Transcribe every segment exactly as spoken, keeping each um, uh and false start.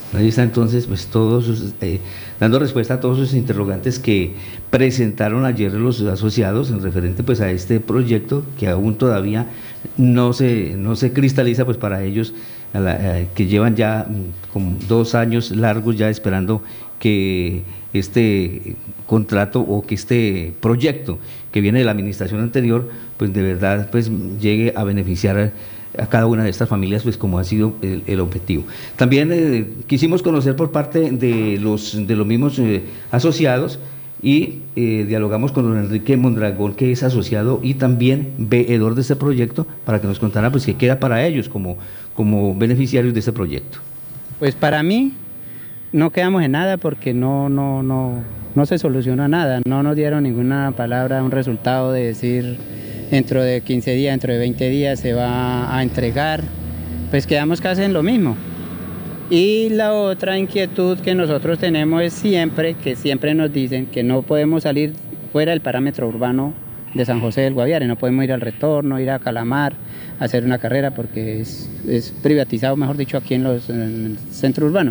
Ahí está entonces, pues todos, sus, eh, dando respuesta a todos sus interrogantes que presentaron ayer los asociados en referente pues a este proyecto que aún todavía no se, no se cristaliza pues para ellos, a la, eh, que llevan ya mm, como dos años largos ya esperando que este contrato o que este proyecto que viene de la administración anterior pues de verdad pues llegue a beneficiar a, a cada una de estas familias, pues como ha sido el, el objetivo. También eh, quisimos conocer por parte de los, de los mismos eh, asociados y eh, dialogamos con don Enrique Mondragón, que es asociado y también veedor de este proyecto, para que nos contara pues qué queda para ellos como, como beneficiarios de este proyecto. Pues para mí no quedamos en nada porque no, no, no, no se solucionó nada, no nos dieron ninguna palabra, un resultado de decir dentro de quince días, dentro de veinte días se va a entregar, pues quedamos casi en lo mismo. Y la otra inquietud que nosotros tenemos es siempre, que siempre nos dicen que no podemos salir fuera del parámetro urbano de San José del Guaviare, no podemos ir al Retorno, ir a Calamar, a hacer una carrera porque es, es privatizado, mejor dicho, aquí en, los, en el centro urbano.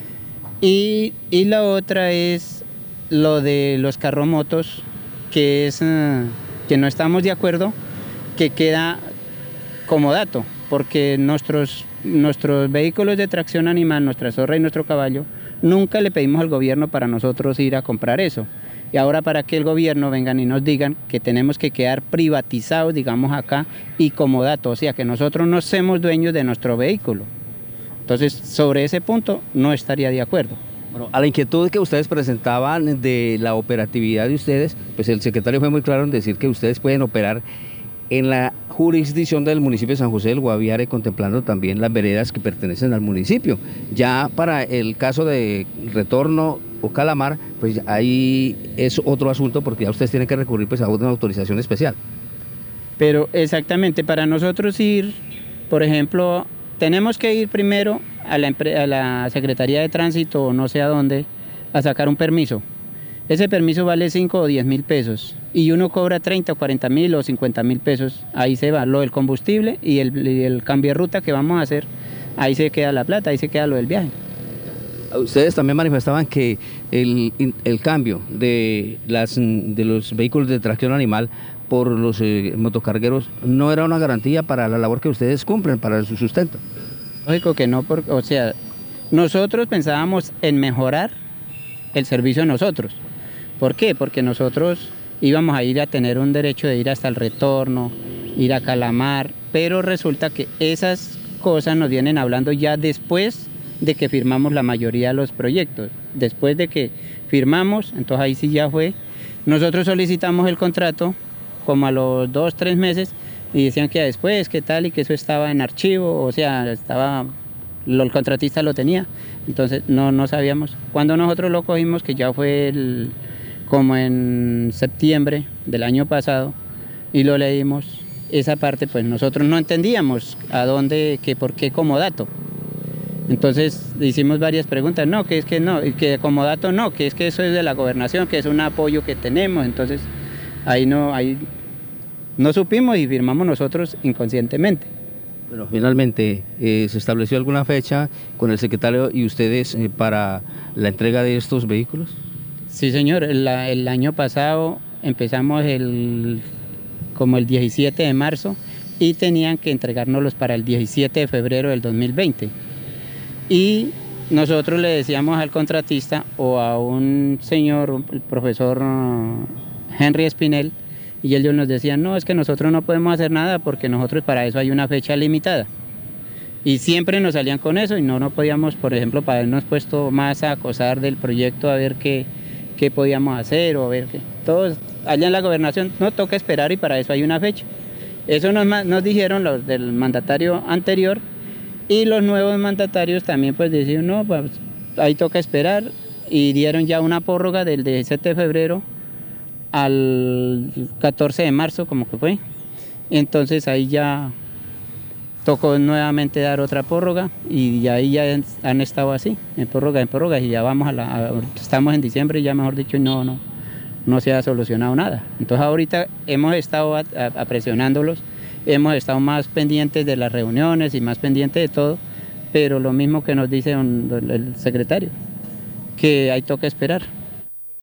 Y, y la otra es lo de los carromotos, que es uh, que no estamos de acuerdo, que queda como dato, porque nuestros, nuestros vehículos de tracción animal, nuestra zorra y nuestro caballo, nunca le pedimos al gobierno para nosotros ir a comprar eso. Y ahora para que el gobierno vengan y nos digan que tenemos que quedar privatizados, digamos acá, y como dato, o sea, que nosotros no somos dueños de nuestro vehículo. Entonces, sobre ese punto no estaría de acuerdo. Bueno, a la inquietud que ustedes presentaban de la operatividad de ustedes, pues el secretario fue muy claro en decir que ustedes pueden operar en la jurisdicción del municipio de San José del Guaviare, contemplando también las veredas que pertenecen al municipio. Ya para el caso de Retorno o Calamar, pues ahí es otro asunto, porque ya ustedes tienen que recurrir pues a una autorización especial. Pero exactamente, para nosotros ir, por ejemplo, tenemos que ir primero a la, a la Secretaría de Tránsito o no sé a dónde a sacar un permiso. Ese permiso vale cinco o diez mil pesos y uno cobra treinta o cuarenta mil o cincuenta mil pesos. Ahí se va lo del combustible y el, y el cambio de ruta que vamos a hacer. Ahí se queda la plata, ahí se queda lo del viaje. Ustedes también manifestaban que el, el cambio de, las, de los vehículos de tracción animal por los eh, motocargueros no era una garantía para la labor que ustedes cumplen, para su sustento. Lógico que no, porque, o sea, nosotros pensábamos en mejorar el servicio de nosotros. ¿Por qué? Porque nosotros íbamos a ir a tener un derecho de ir hasta el Retorno, ir a Calamar, pero resulta que esas cosas nos vienen hablando ya después de que firmamos la mayoría de los proyectos. Después de que firmamos, entonces ahí sí ya fue. Nosotros solicitamos el contrato como a los dos, tres meses y decían que después, qué tal, y que eso estaba en archivo, o sea, estaba, lo, el contratista lo tenía, entonces no, no sabíamos. Cuando nosotros lo cogimos, que ya fue el, como en septiembre del año pasado, y lo leímos, esa parte pues nosotros no entendíamos a dónde, que por qué comodato. Entonces hicimos varias preguntas, no, que es que no, que comodato no, que es que eso es de la gobernación, que es un apoyo que tenemos, entonces ahí no, ahí no supimos y firmamos nosotros inconscientemente. Bueno, finalmente, eh, ¿se estableció alguna fecha con el secretario y ustedes eh, para la entrega de estos vehículos? Sí, señor, el, el año pasado empezamos el, como el diecisiete de marzo y tenían que entregárnoslos para el diecisiete de febrero del dos mil veinte. Y nosotros le decíamos al contratista o a un señor, el profesor Henry Espinel, y ellos nos decían, no, es que nosotros no podemos hacer nada porque nosotros para eso hay una fecha limitada. Y siempre nos salían con eso y no, no podíamos, por ejemplo, para habernos puesto más a acosar del proyecto, a ver qué, qué podíamos hacer o a ver qué. Todos allá en la gobernación no toca esperar y para eso hay una fecha. Eso nos, nos dijeron los del mandatario anterior y los nuevos mandatarios también pues decían, no, pues ahí toca esperar y dieron ya una prórroga del diecisiete de febrero al catorce de marzo, como que fue. Entonces ahí ya tocó nuevamente dar otra prórroga y ahí ya han estado así, en prórroga, en prórroga, y ya vamos a la, a, estamos en diciembre y ya mejor dicho no, no, no se ha solucionado nada. Entonces ahorita hemos estado a, a, a presionándolos, hemos estado más pendientes de las reuniones y más pendientes de todo, pero lo mismo que nos dice don- don- el secretario, que hay toque esperar.